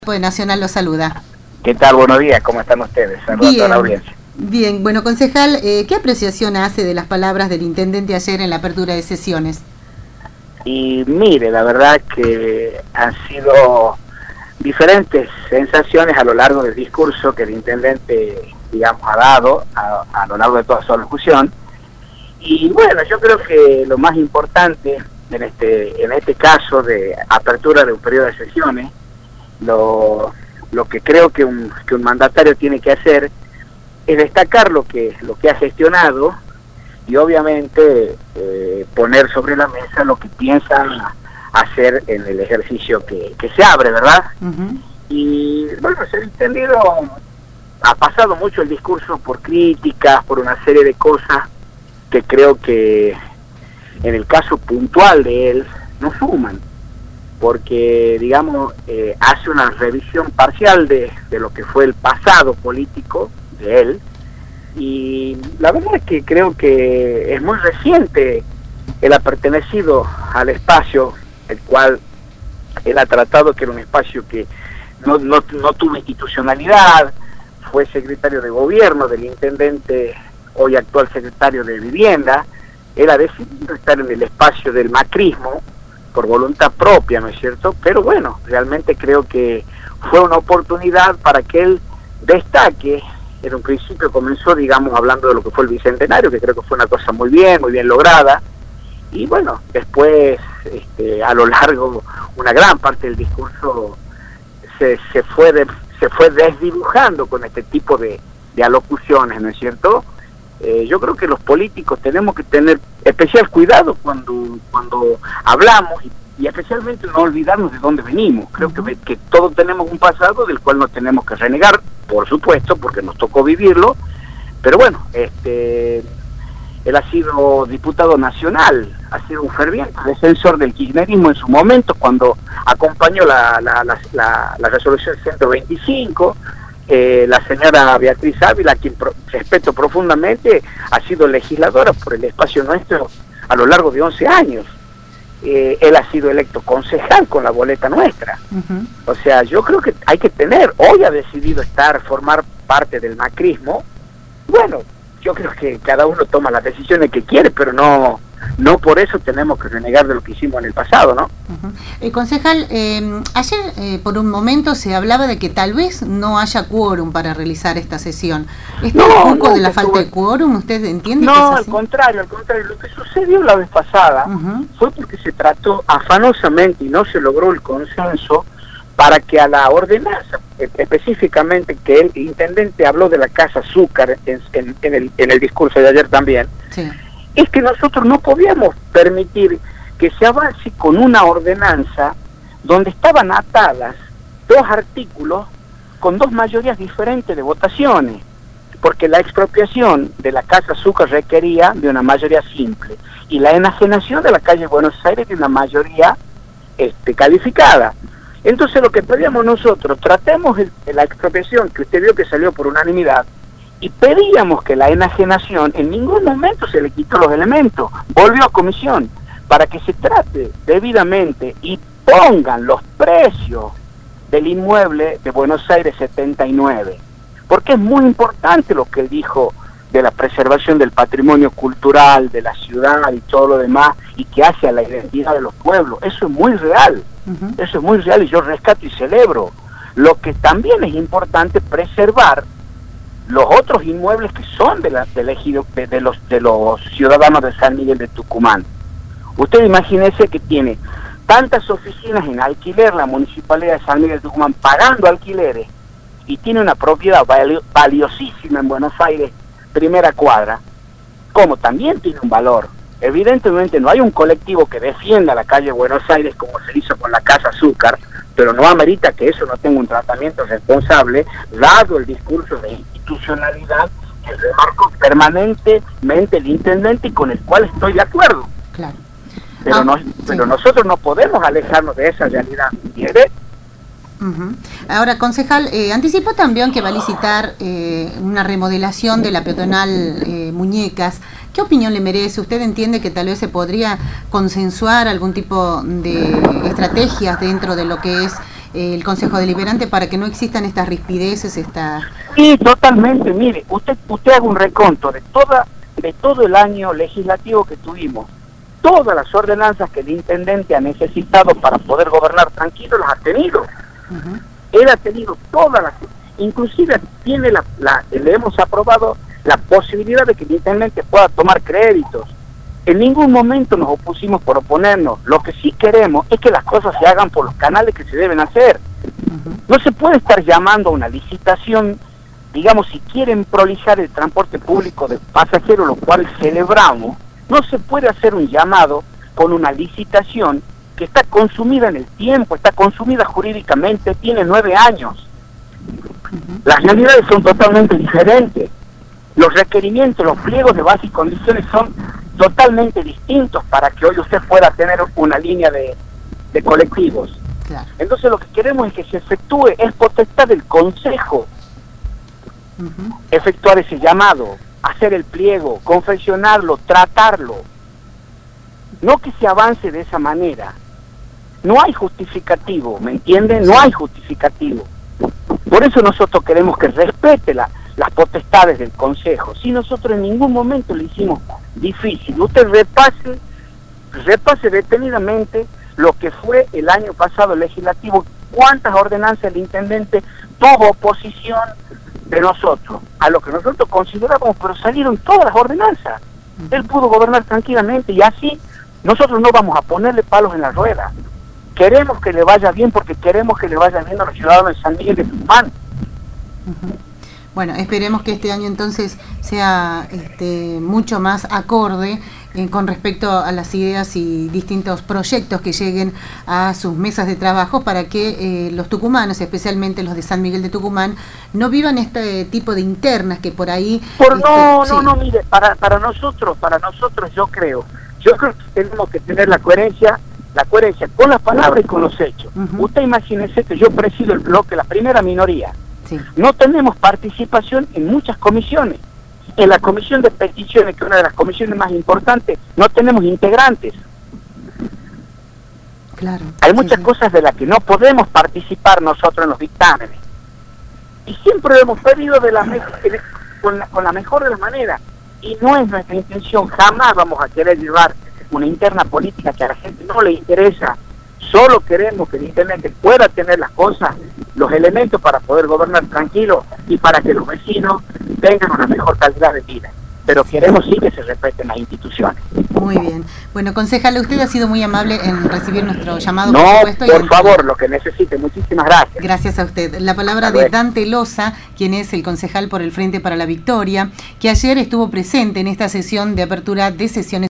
De Nacional lo saluda. ¿Qué tal? Buenos días, ¿cómo están ustedes? Saludos a toda la audiencia. Bien, bueno, concejal, ¿qué apreciación hace de las palabras del intendente ayer en la apertura de sesiones? Y mire, la verdad que han sido diferentes sensaciones a lo largo del discurso que el intendente, digamos, ha dado a lo largo de toda su alocución. Y bueno, yo creo que lo más importante en este caso de apertura de un periodo de sesiones, lo que creo que un mandatario tiene que hacer es destacar lo que ha gestionado y obviamente poner sobre la mesa lo que piensa hacer en el ejercicio que se abre, ¿verdad? Uh-huh. Y bueno, ser entendido, ha pasado mucho el discurso por críticas, por una serie de cosas que creo que en el caso puntual de él no suman, porque, digamos, hace una revisión parcial de lo que fue el pasado político de él, y la verdad es que creo que es muy reciente. Él ha pertenecido al espacio el cual él ha tratado que era un espacio que no tuvo institucionalidad, fue secretario de gobierno del intendente, hoy actual secretario de Vivienda. Él ha decidido estar en el espacio del macrismo, por voluntad propia, ¿no es cierto? Pero bueno, realmente creo que fue una oportunidad para que él destaque. En un principio comenzó, digamos, hablando de lo que fue el Bicentenario, que creo que fue una cosa muy bien lograda, y bueno, después, a lo largo, una gran parte del discurso se fue desdibujando con este tipo de alocuciones, ¿no es cierto? Yo creo que los políticos tenemos que tener especial cuidado cuando hablamos y especialmente no olvidarnos de dónde venimos. Creo que todos tenemos un pasado del cual no tenemos que renegar, por supuesto, porque nos tocó vivirlo, pero bueno, él ha sido diputado nacional, ha sido un ferviente defensor del kirchnerismo en su momento, cuando acompañó la resolución 125, la señora Beatriz Ávila, a quien respeto profundamente, ha sido legisladora por el espacio nuestro a lo largo de 11 años. Él ha sido electo concejal con la boleta nuestra. Uh-huh. O sea, yo creo que hay que hoy ha decidido formar parte del macrismo. Bueno, yo creo que cada uno toma las decisiones que quiere, pero no por eso tenemos que renegar de lo que hicimos en el pasado, ¿no? Uh-huh. Concejal, ayer por un momento se hablaba de que tal vez no haya quórum para realizar esta sesión. ¿Está un poco de la falta de quórum? ¿Usted entiende que es así? Al contrario. Lo que sucedió la vez pasada fue porque se trató afanosamente y no se logró el consenso para que a la ordenanza, específicamente que el intendente habló de la Casa Azúcar en el discurso de ayer también, sí. Es que nosotros no podíamos permitir que se avance con una ordenanza donde estaban atadas dos artículos con dos mayorías diferentes de votaciones, porque la expropiación de la Casa Azúcar requería de una mayoría simple y la enajenación de la calle Buenos Aires de una mayoría calificada. Entonces lo que pedíamos nosotros, tratemos la expropiación, que usted vio que salió por unanimidad, y pedíamos que la enajenación en ningún momento se le quitó los elementos, volvió a comisión, para que se trate debidamente y pongan los precios del inmueble de Buenos Aires 79, porque es muy importante lo que él dijo de la preservación del patrimonio cultural, de la ciudad y todo lo demás, y que hace a la identidad de los pueblos. Eso es muy real, eso es muy real y yo rescato y celebro. Lo que también es importante preservar los otros inmuebles que son de los ciudadanos de San Miguel de Tucumán. Usted imagínese que tiene tantas oficinas en alquiler la Municipalidad de San Miguel de Tucumán pagando alquileres y tiene una propiedad valiosísima en Buenos Aires, primera cuadra, como también tiene un valor. Evidentemente no hay un colectivo que defienda la calle Buenos Aires como se hizo con la Casa Azúcar, pero no amerita que eso no tenga un tratamiento responsable, dado el discurso de institucionalidad que remarcó permanentemente el intendente y con el cual estoy de acuerdo. Claro. Pero nosotros no podemos alejarnos de esa realidad. ¿Quiere? Uh-huh. Ahora, concejal, anticipó también que va a licitar una remodelación de la peatonal Muñecas. ¿Qué opinión le merece? ¿Usted entiende que tal vez se podría consensuar algún tipo de estrategias dentro de lo que es el Consejo Deliberante para que no existan estas rispideces, Sí, totalmente. Mire, usted haga un reconto de todo el año legislativo que tuvimos. Todas las ordenanzas que el intendente ha necesitado para poder gobernar tranquilo las ha tenido. Él ha tenido todas las... Inclusive le hemos aprobado la posibilidad de que el intendente pueda tomar créditos. En ningún momento nos opusimos por oponernos. Lo que sí queremos es que las cosas se hagan por los canales que se deben hacer. No se puede estar llamando a una licitación, digamos, si quieren prolijar el transporte público de pasajeros, lo cual celebramos. No se puede hacer un llamado con una licitación que está consumida en el tiempo, está consumida jurídicamente, tiene 9 años. Las realidades son totalmente diferentes. Los requerimientos, los pliegos de base y condiciones son totalmente distintos para que hoy usted pueda tener una línea de colectivos. Claro. Entonces lo que queremos es que se efectúe, es potestad del Consejo efectuar ese llamado, hacer el pliego, confeccionarlo, tratarlo. No que se avance de esa manera. No hay justificativo, ¿me entienden? No hay justificativo. Por eso nosotros queremos que respete las potestades del Consejo. Si nosotros en ningún momento le hicimos difícil, usted repase detenidamente lo que fue el año pasado legislativo, cuántas ordenanzas el intendente tuvo oposición de nosotros, a lo que nosotros considerábamos, pero salieron todas las ordenanzas. Él pudo gobernar tranquilamente y así nosotros no vamos a ponerle palos en la rueda. Queremos que le vaya bien porque queremos que le vaya bien a los ciudadanos de San Miguel de Tucumán. Bueno, esperemos que este año entonces sea mucho más acorde con respecto a las ideas y distintos proyectos que lleguen a sus mesas de trabajo para que los tucumanos, especialmente los de San Miguel de Tucumán, no vivan este tipo de internas que por ahí... No, mire, para nosotros yo creo que tenemos que tener la coherencia con las palabras y con los hechos. Usted imagínese que yo presido el bloque, la primera minoría. Sí. No tenemos participación en muchas comisiones. En la comisión de peticiones, que es una de las comisiones más importantes, no tenemos integrantes. Claro. Hay muchas cosas de las que no podemos participar nosotros en los dictámenes. Y siempre lo hemos pedido con la mejor de las maneras. Y no es nuestra intención, jamás vamos a querer llevar una interna política que a la gente no le interesa. Solo queremos que el intendente pueda tener las cosas, los elementos para poder gobernar tranquilo y para que los vecinos tengan una mejor calidad de vida. Pero queremos sí que se respeten las instituciones. Muy bien. Bueno, concejal, usted ha sido muy amable en recibir nuestro llamado. No, por favor, lo que necesite. Muchísimas gracias. Gracias a usted. La palabra de Dante Loza, quien es el concejal por el Frente para la Victoria, que ayer estuvo presente en esta sesión de apertura de sesiones